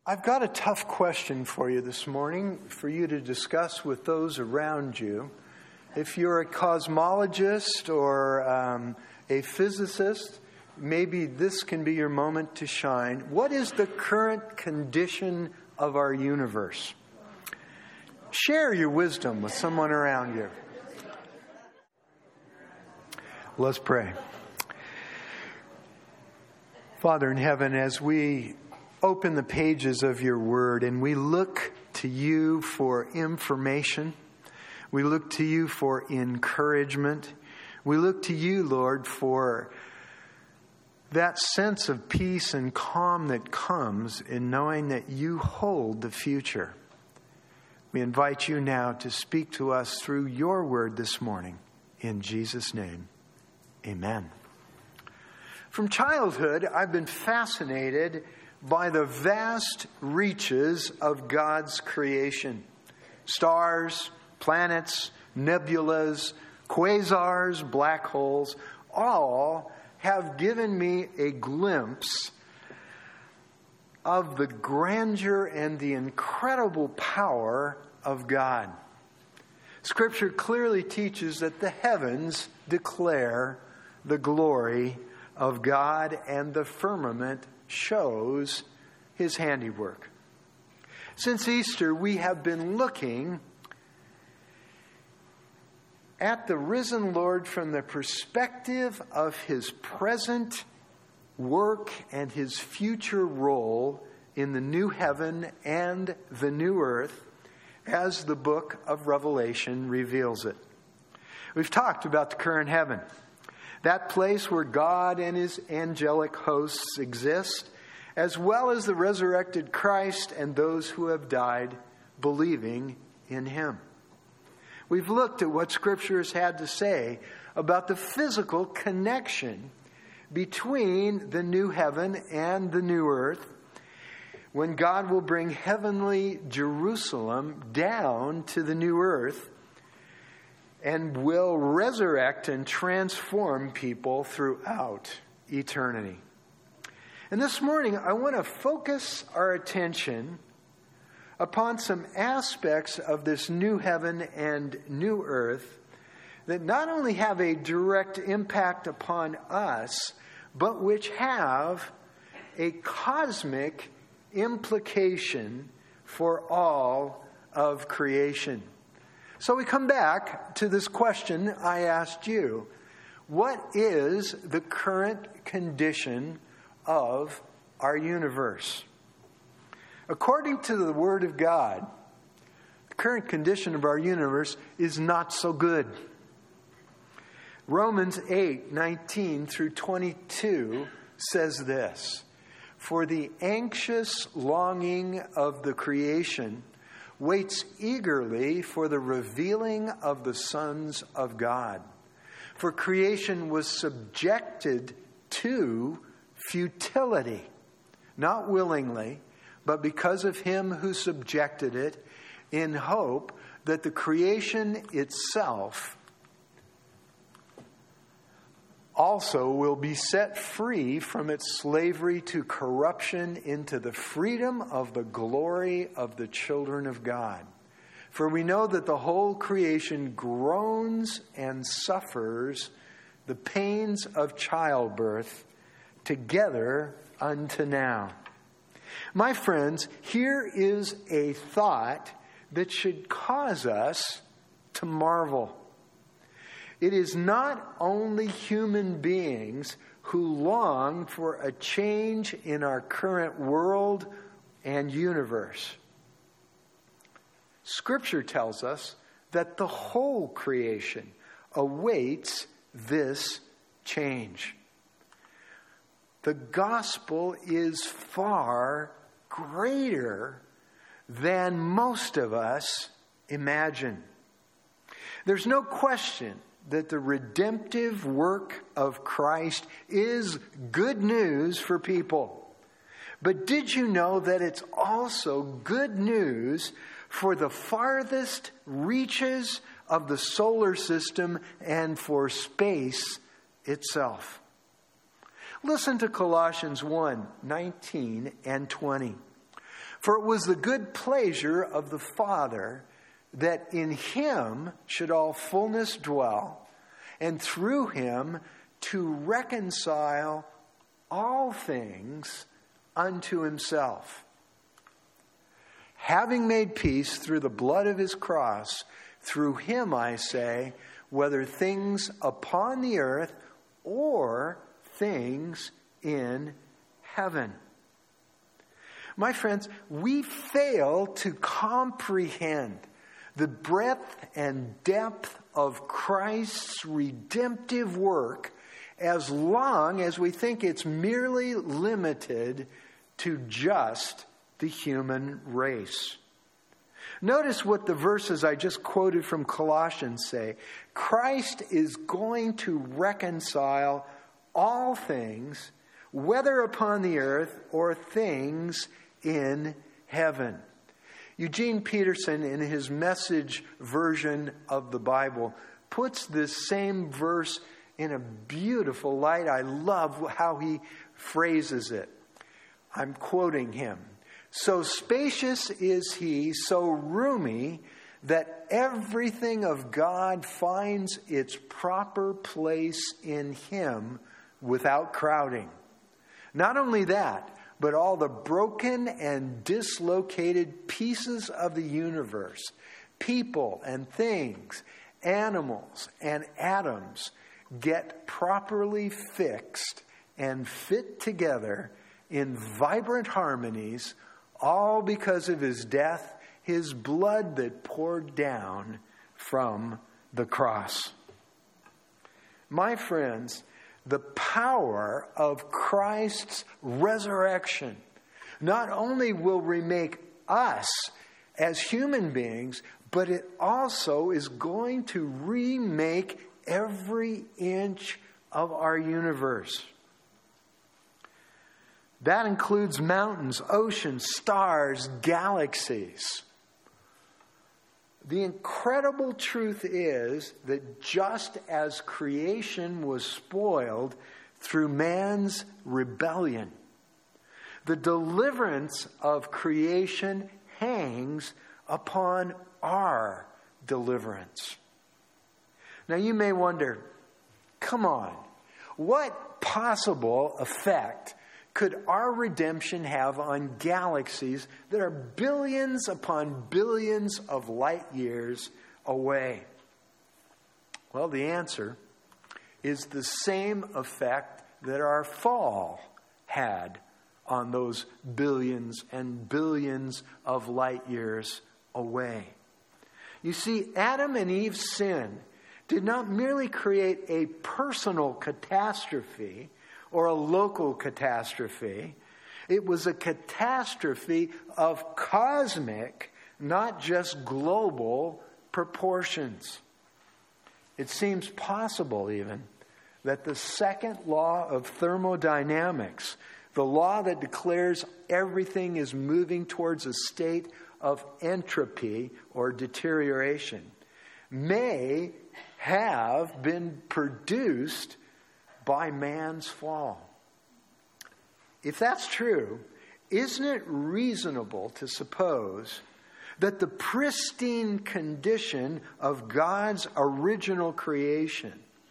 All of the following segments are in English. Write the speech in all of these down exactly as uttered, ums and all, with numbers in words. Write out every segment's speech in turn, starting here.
I've got a tough question for you this morning for you to discuss with those around you. If you're a cosmologist or um, a physicist, maybe this can be your moment to shine. What is the current condition of our universe? Share your wisdom with someone around you. Let's pray. Father in heaven, as we open the pages of your word and we look to you for information, we look to you for encouragement, we look to you, Lord, for that sense of peace and calm that comes in knowing that you hold the future. We invite you now to speak to us through your word this morning. In Jesus' name, amen. From childhood, I've been fascinated by the vast reaches of God's creation. Stars, planets, nebulas, quasars, black holes, all have given me a glimpse of the grandeur and the incredible power of God. Scripture clearly teaches that the heavens declare the glory of God and the firmament shows his handiwork. Since Easter, we have been looking at the risen Lord from the perspective of his present work and his future role in the new heaven and the new earth as the book of Revelation reveals it. We've talked about the current heaven, that place where God and his angelic hosts exist, as well as the resurrected Christ and those who have died believing in him. We've looked at what Scripture has had to say about the physical connection between the new heaven and the new earth, when God will bring heavenly Jerusalem down to the new earth and will resurrect and transform people throughout eternity. And this morning, I want to focus our attention upon some aspects of this new heaven and new earth that not only have a direct impact upon us, but which have a cosmic implication for all of creation. So we come back to this question I asked you. What is the current condition of our universe? According to the Word of God, the current condition of our universe is not so good. Romans eight, nineteen through twenty-two says this: "For the anxious longing of the creation waits eagerly for the revealing of the sons of God. For creation was subjected to futility, not willingly, but because of him who subjected it, in hope that the creation itself also will be set free from its slavery to corruption into the freedom of the glory of the children of God. For we know that the whole creation groans and suffers the pains of childbirth together unto now." My friends, here is a thought that should cause us to marvel. It is not only human beings who long for a change in our current world and universe. Scripture tells us that the whole creation awaits this change. The gospel is far greater than most of us imagine. There's no question that the redemptive work of Christ is good news for people. But did you know that it's also good news for the farthest reaches of the solar system and for space itself? Listen to Colossians one, nineteen and twenty. For it was the good pleasure of the Father that in him should all fullness dwell, and through him to reconcile all things unto himself. Having made peace through the blood of his cross, through him, I say, whether things upon the earth or things in heaven. My friends, we fail to comprehend the breadth and depth of Christ's redemptive work as long as we think it's merely limited to just the human race. Notice what the verses I just quoted from Colossians say. Christ is going to reconcile all things, whether upon the earth or things in heaven. Eugene Peterson, in his Message version of the Bible, puts this same verse in a beautiful light. I love how he phrases it. I'm quoting him. So spacious is he, so roomy, that everything of God finds its proper place in him without crowding. Not only that, but all the broken and dislocated pieces of the universe, people and things, animals and atoms, get properly fixed and fit together in vibrant harmonies, all because of his death, his blood that poured down from the cross. My friends, the power of Christ's resurrection not only will remake us as human beings, but it also is going to remake every inch of our universe. That includes mountains, oceans, stars, galaxies. The incredible truth is that just as creation was spoiled through man's rebellion, the deliverance of creation hangs upon our deliverance. Now you may wonder, come on, what possible effect could our redemption have on galaxies that are billions upon billions of light years away? Well, the answer is the same effect that our fall had on those billions and billions of light years away. You see, Adam and Eve's sin did not merely create a personal catastrophe or a local catastrophe. It was a catastrophe of cosmic, not just global, proportions. It seems possible even that the second law of thermodynamics, the law that declares everything is moving towards a state of entropy or deterioration, may have been produced by man's fall. If that's true, isn't it reasonable to suppose that the pristine condition of God's original creation,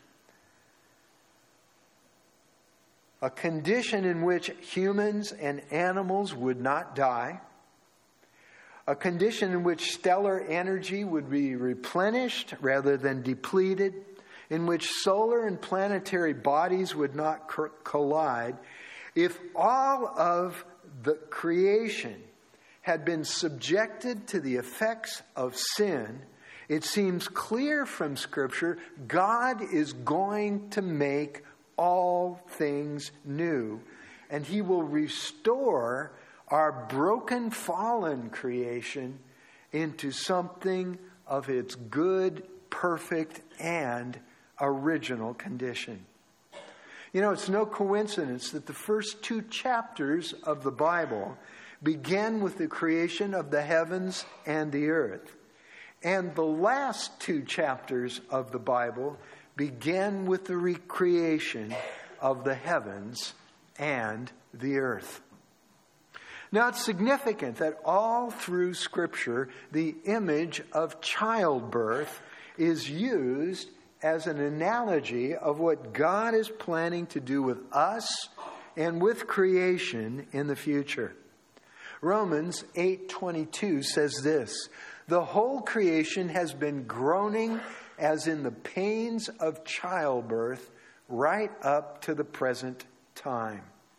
a condition in which humans and animals would not die, a condition in which stellar energy would be replenished rather than depleted, in which solar and planetary bodies would not collide, if all of the creation had been subjected to the effects of sin, it seems clear from Scripture God is going to make all things new, and he will restore our broken, fallen creation into something of its good, perfect, and original condition. You know, it's no coincidence that the first two chapters of the Bible begin with the creation of the heavens and the earth. And the last two chapters of the Bible begin with the recreation of the heavens and the earth. Now, it's significant that all through Scripture, the image of childbirth is used as an analogy of what God is planning to do with us and with creation in the future. Romans eight twenty-two says this, "The whole creation has been groaning as in the pains of childbirth right up to the present time."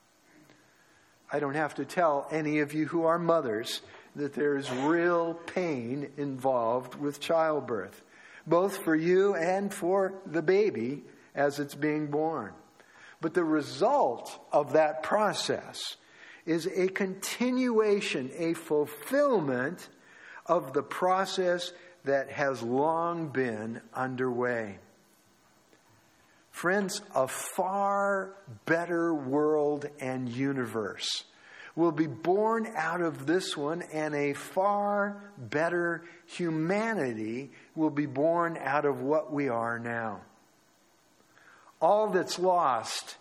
I don't have to tell any of you who are mothers that there's real pain involved with childbirth, both for you and for the baby as it's being born. But the result of that process is a continuation, a fulfillment of the process that has long been underway. Friends, a far better world and universe will be born out of this one, and a far better humanity will be born out of what we are now. All that's lost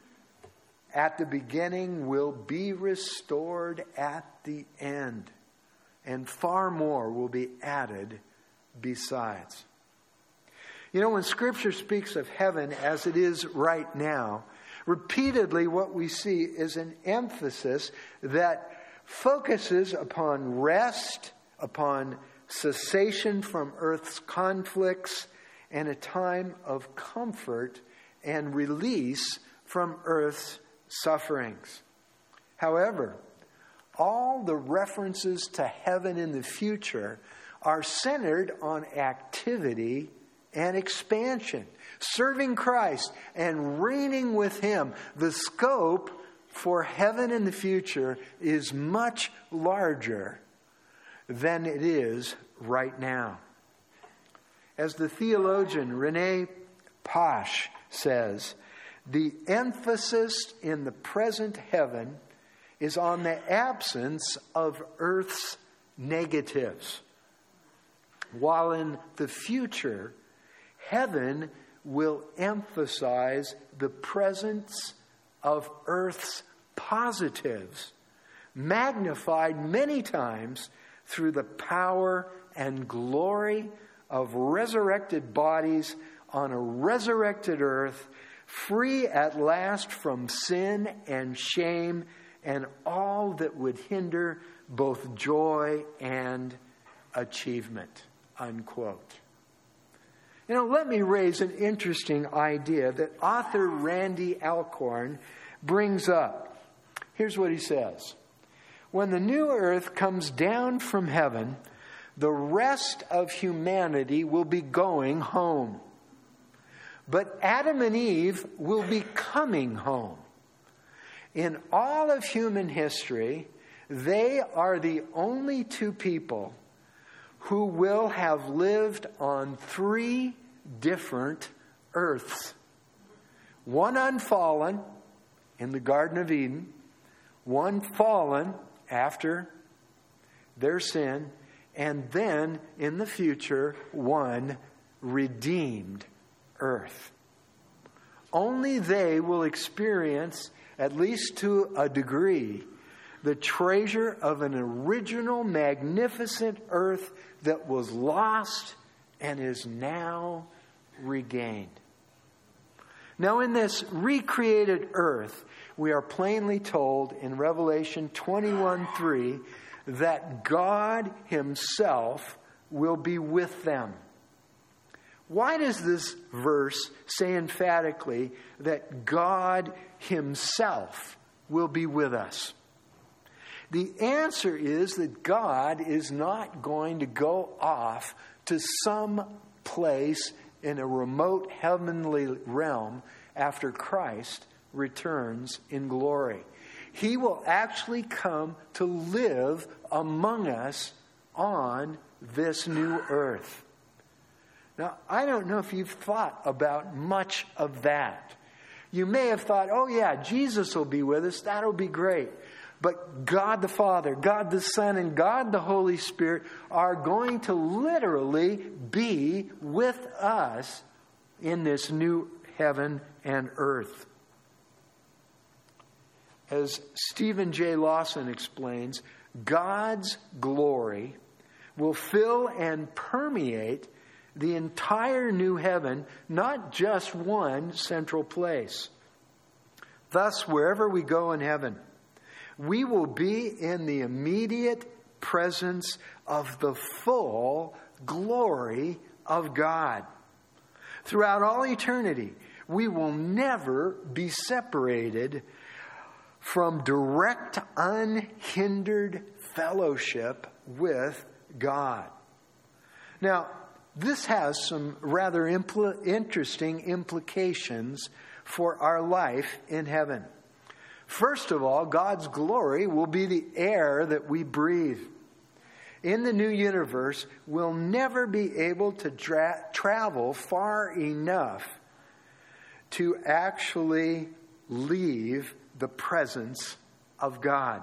at the beginning will be restored at the end, and far more will be added besides. You know, when Scripture speaks of heaven as it is right now, repeatedly what we see is an emphasis that focuses upon rest, upon cessation from earth's conflicts, and a time of comfort and release from earth's sufferings. However, all the references to heaven in the future are centered on activity and expansion, serving Christ and reigning with Him. The scope for heaven in the future is much larger than it is right now. As the theologian Rene Pash says, the emphasis in the present heaven is on the absence of earth's negatives, while in the future, heaven will emphasize the presence of earth's positives, magnified many times through the power and glory of resurrected bodies on a resurrected earth, free at last from sin and shame and all that would hinder both joy and achievement. Unquote. You know, let me raise an interesting idea that author Randy Alcorn brings up. Here's what he says. When the new earth comes down from heaven, the rest of humanity will be going home. But Adam and Eve will be coming home. In all of human history, they are the only two people who will have lived on three different earths. One unfallen in the Garden of Eden, one fallen after their sin, and then in the future, one redeemed earth. Only they will experience, at least to a degree, the treasure of an original, magnificent earth that was lost and is now regained. Now, in this recreated earth, we are plainly told in Revelation twenty-one three that God Himself will be with them. Why does this verse say emphatically that God Himself will be with us? The answer is that God is not going to go off to some place in a remote heavenly realm after Christ returns in glory. He will actually come to live among us on this new earth. Now, I don't know if you've thought about much of that. You may have thought, oh yeah, Jesus will be with us. That'll be great. But God the Father, God the Son, and God the Holy Spirit are going to literally be with us in this new heaven and earth. As Stephen J. Lawson explains, God's glory will fill and permeate the entire new heaven, not just one central place. Thus, wherever we go in heaven, we will be in the immediate presence of the full glory of God. Throughout all eternity, we will never be separated from direct, unhindered fellowship with God. Now, this has some rather impl- interesting implications for our life in heaven. First of all, God's glory will be the air that we breathe. In the new universe, we'll never be able to dra- travel far enough to actually leave the presence of God.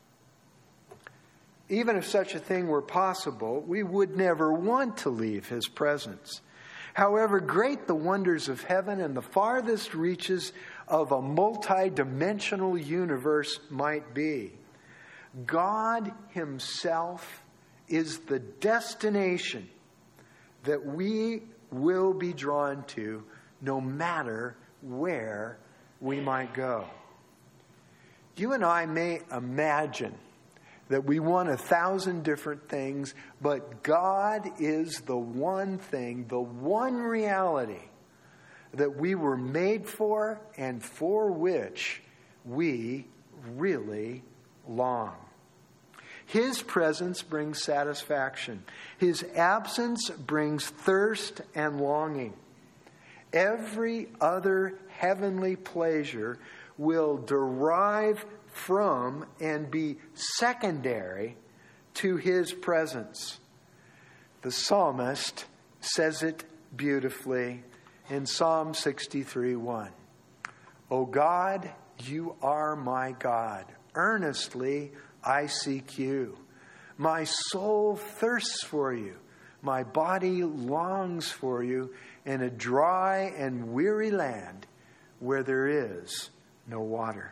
Even if such a thing were possible, we would never want to leave His presence. However great the wonders of heaven and the farthest reaches of a multi-dimensional universe might be, God Himself is the destination that we will be drawn to no matter where we might go. You and I may imagine that we want a thousand different things, but God is the one thing, the one reality that we were made for and for which we really long. His presence brings satisfaction. His absence brings thirst and longing. Every other heavenly pleasure will derive from and be secondary to His presence. The psalmist says it beautifully in Psalm sixty-three one. O God, you are my God. Earnestly I seek you. My soul thirsts for you. My body longs for you in a dry and weary land where there is no water.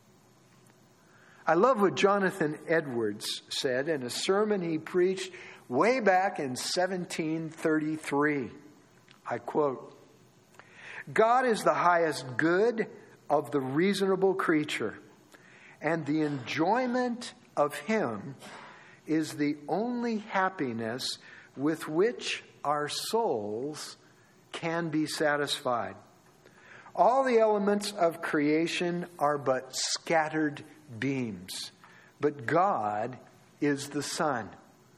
I love what Jonathan Edwards said in a sermon he preached way back in seventeen thirty-three. I quote, God is the highest good of the reasonable creature, and the enjoyment of Him is the only happiness with which our souls can be satisfied. All the elements of creation are but scattered beams, but God is the sun.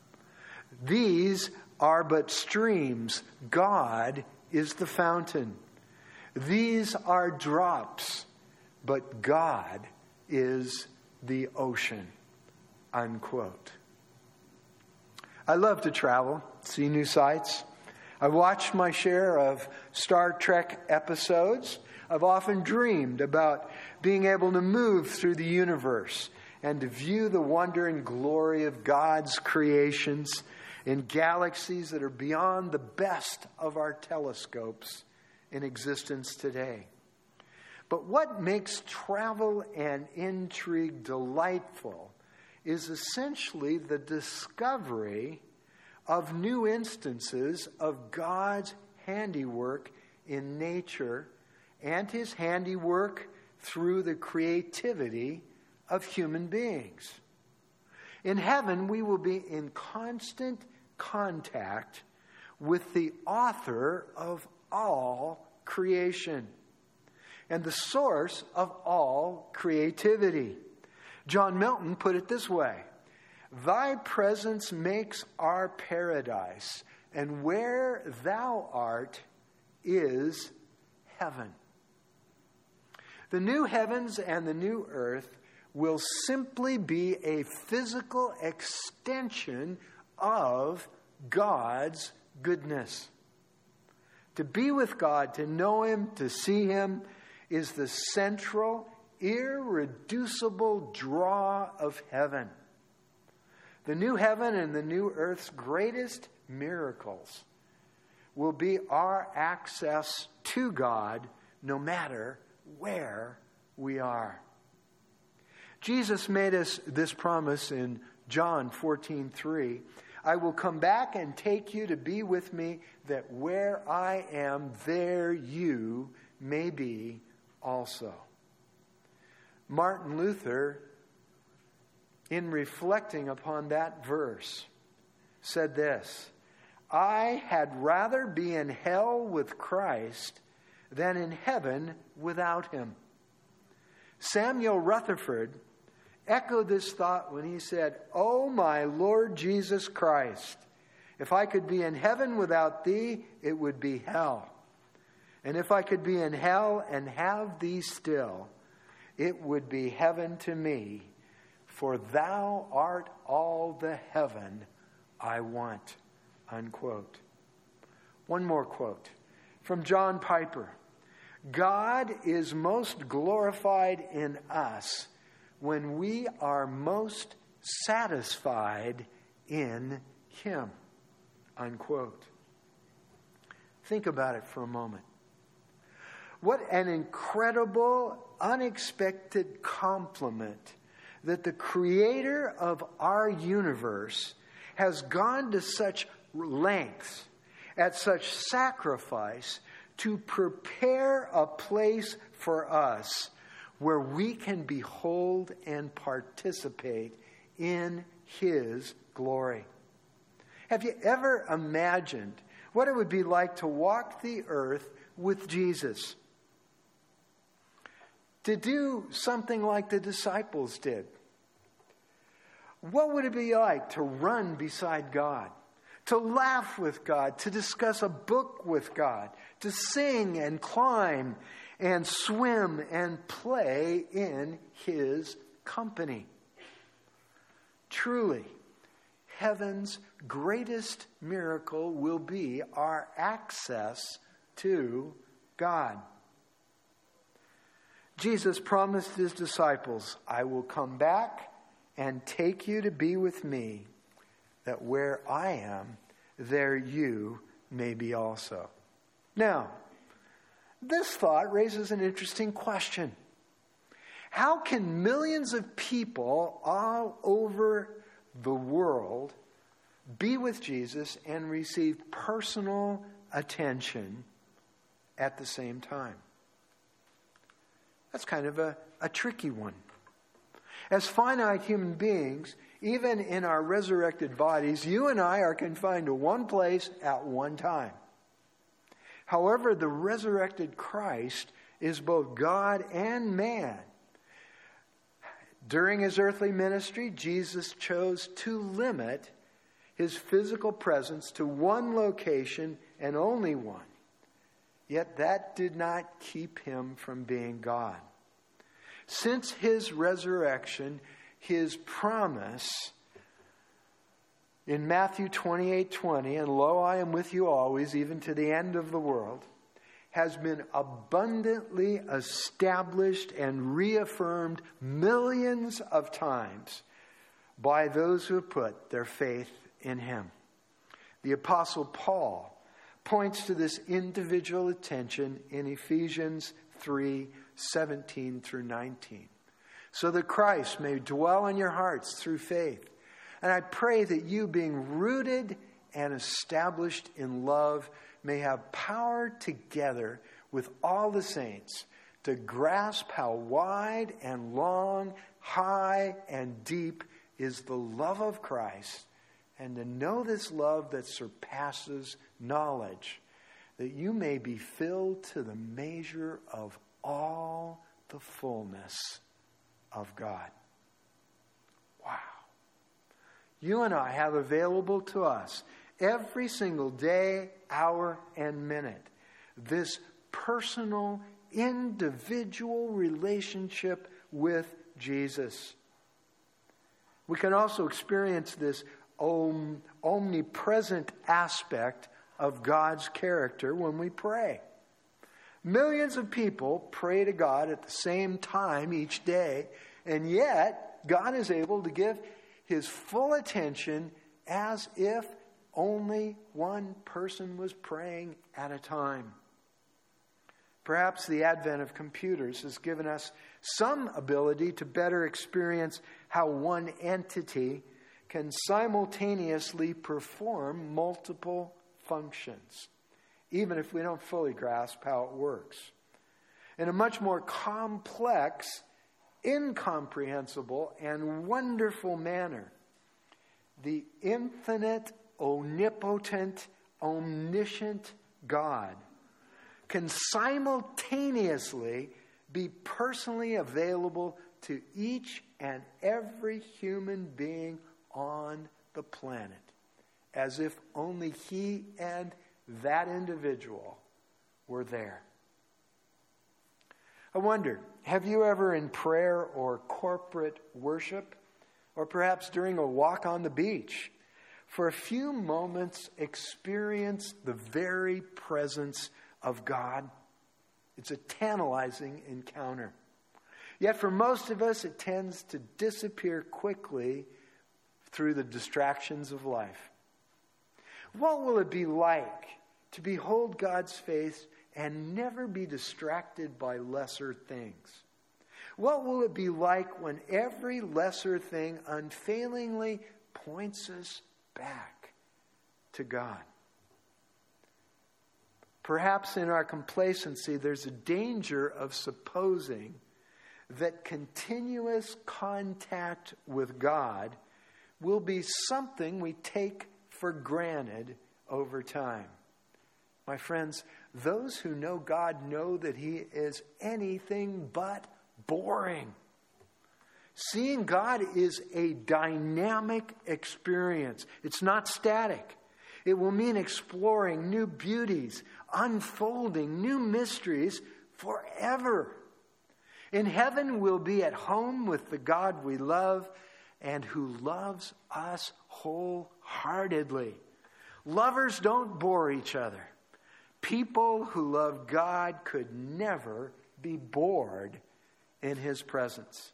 These are but streams. God is the fountain. These are drops, but God is the ocean. Unquote. I love to travel, see new sights. I've watched my share of Star Trek episodes. I've often dreamed about being able to move through the universe and to view the wonder and glory of God's creations in galaxies that are beyond the best of our telescopes in existence today. But what makes travel and intrigue delightful is essentially the discovery of new instances of God's handiwork in nature and His handiwork through the creativity of human beings. In heaven, we will be in constant contact with the author of all creation and the source of all creativity. John Milton put it this way: Thy presence makes our paradise, and where Thou art is heaven. The new heavens and the new earth will simply be a physical extension of God's goodness. To be with God, to know Him, to see Him, is the central, irreducible draw of heaven. The new heaven and the new earth's greatest miracles will be our access to God no matter where we are. Jesus made us this promise in John fourteen three. I will come back and take you to be with me, that where I am, there you may be also. Martin Luther, in reflecting upon that verse, said this: I had rather be in hell with Christ than in heaven without him. Samuel Rutherford echoed this thought when he said, "Oh, my Lord Jesus Christ, if I could be in heaven without thee, it would be hell. And if I could be in hell and have thee still, it would be heaven to me, for thou art all the heaven I want." Unquote. One more quote from John Piper. God is most glorified in us when we are most satisfied in him. Unquote. Think about it for a moment. What an incredible, unexpected compliment that the creator of our universe has gone to such lengths, at such sacrifice, to prepare a place for us where we can behold and participate in his glory. Have you ever imagined what it would be like to walk the earth with Jesus? To do something like the disciples did? What would it be like to run beside God? To laugh with God, to discuss a book with God, to sing and climb and swim and play in his company. Truly, heaven's greatest miracle will be our access to God. Jesus promised his disciples, I will come back and take you to be with me, that where I am, there you may be also. Now, this thought raises an interesting question. How can millions of people all over the world be with Jesus and receive personal attention at the same time? That's kind of a, a tricky one. As finite human beings, even in our resurrected bodies, you and I are confined to one place at one time. However, the resurrected Christ is both God and man. During his earthly ministry, Jesus chose to limit his physical presence to one location and only one. Yet that did not keep him from being God. Since his resurrection, his promise in Matthew twenty-eight twenty, and lo, I am with you always, even to the end of the world, has been abundantly established and reaffirmed millions of times by those who have put their faith in him. The Apostle Paul points to this individual attention in Ephesians three seventeen through nineteen. So that Christ may dwell in your hearts through faith. And I pray that you, being rooted and established in love, may have power together with all the saints to grasp how wide and long, high and deep is the love of Christ, and to know this love that surpasses knowledge, that you may be filled to the measure of all the fullness of God. Wow. You and I have available to us every single day, hour, and minute this personal, individual relationship with Jesus. We can also experience this om- omnipresent aspect of God's character when we pray. Millions of people pray to God at the same time each day, and yet God is able to give his full attention as if only one person was praying at a time. Perhaps the advent of computers has given us some ability to better experience how one entity can simultaneously perform multiple functions, even if we don't fully grasp how it works. In a much more complex, incomprehensible, and wonderful manner, the infinite, omnipotent, omniscient God can simultaneously be personally available to each and every human being on the planet, as if only he and that individual were there. I wonder, have you ever in prayer or corporate worship, or perhaps during a walk on the beach, for a few moments experienced the very presence of God? It's a tantalizing encounter. Yet for most of us, it tends to disappear quickly through the distractions of life. What will it be like to behold God's face and never be distracted by lesser things? What will it be like when every lesser thing unfailingly points us back to God? Perhaps in our complacency, there's a danger of supposing that continuous contact with God will be something we take for granted over time. My friends, those who know God know that He is anything but boring. Seeing God is a dynamic experience. It's not static. It will mean exploring new beauties, unfolding new mysteries forever. In heaven, we'll be at home with the God we love and who loves us wholeheartedly. Lovers don't bore each other. People who love God could never be bored in His presence.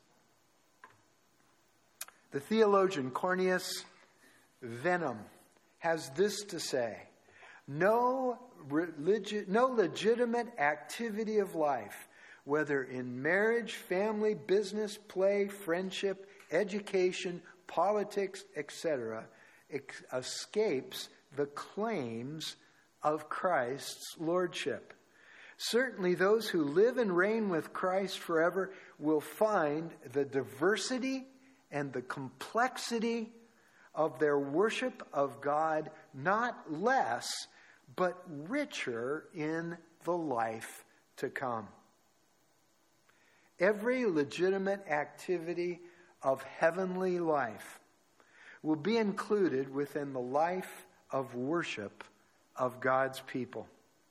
The theologian Cornelius Venham has this to say: no, religi- no legitimate activity of life, whether in marriage, family, business, play, friendship, education, politics, et cetera, ex- escapes the claims of Christ's lordship. Certainly those who live and reign with Christ forever will find the diversity and the complexity of their worship of God not less, but richer in the life to come. Every legitimate activity of heavenly life will be included within the life of worship of God's people.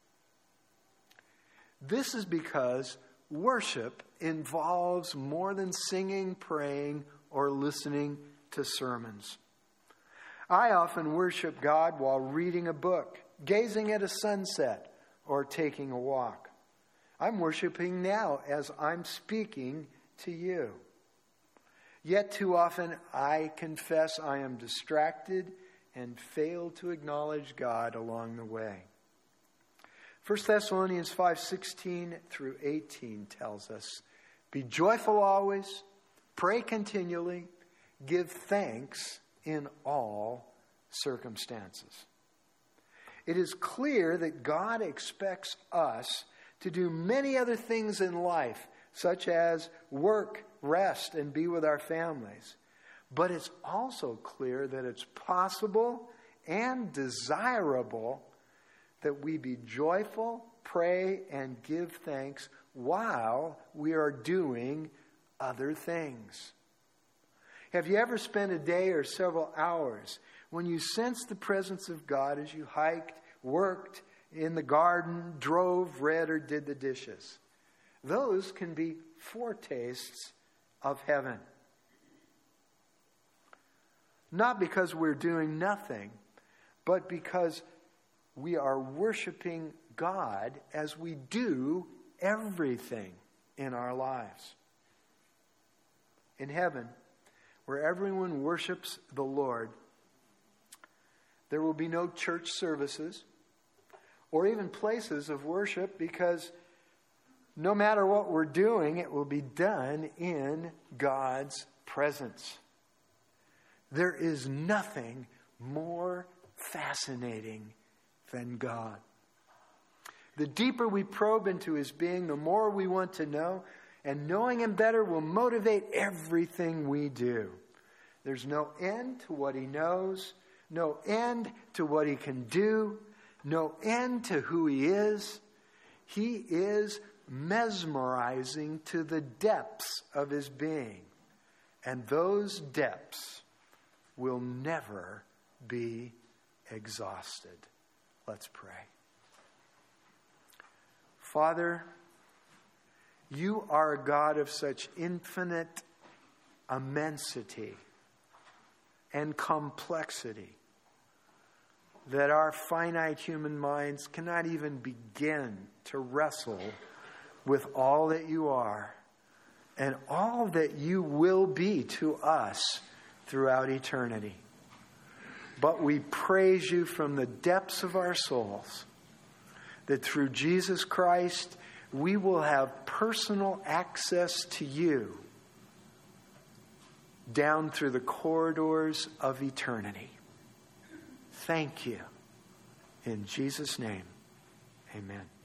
This is because worship involves more than singing, praying, or listening to sermons. I often worship God while reading a book, gazing at a sunset, or taking a walk. I'm worshiping now as I'm speaking to you. Yet too often I confess I am distracted and fail to acknowledge God along the way. First Thessalonians five sixteen through eighteen tells us, "Be joyful always, pray continually, give thanks in all circumstances." It is clear that God expects us to do many other things in life, such as work, rest, and be with our families. But it's also clear that it's possible and desirable that we be joyful, pray, and give thanks while we are doing other things. Have you ever spent a day or several hours when you sensed the presence of God as you hiked, worked in the garden, drove, read, or did the dishes? Those can be foretastes of heaven. Not because we're doing nothing, but because we are worshiping God as we do everything in our lives. In heaven, where everyone worships the Lord, there will be no church services or even places of worship, because no matter what we're doing, it will be done in God's presence. There is nothing more fascinating than God. The deeper we probe into his being, the more we want to know, and knowing him better will motivate everything we do. There's no end to what he knows, no end to what he can do, no end to who he is. He is mesmerizing to the depths of his being. And those depths will never be exhausted. Let's pray. Father, you are a God of such infinite immensity and complexity that our finite human minds cannot even begin to wrestle with all that you are and all that you will be to us throughout eternity. But we praise you from the depths of our souls that through Jesus Christ we will have personal access to you down through the corridors of eternity. Thank you. In Jesus' name, amen.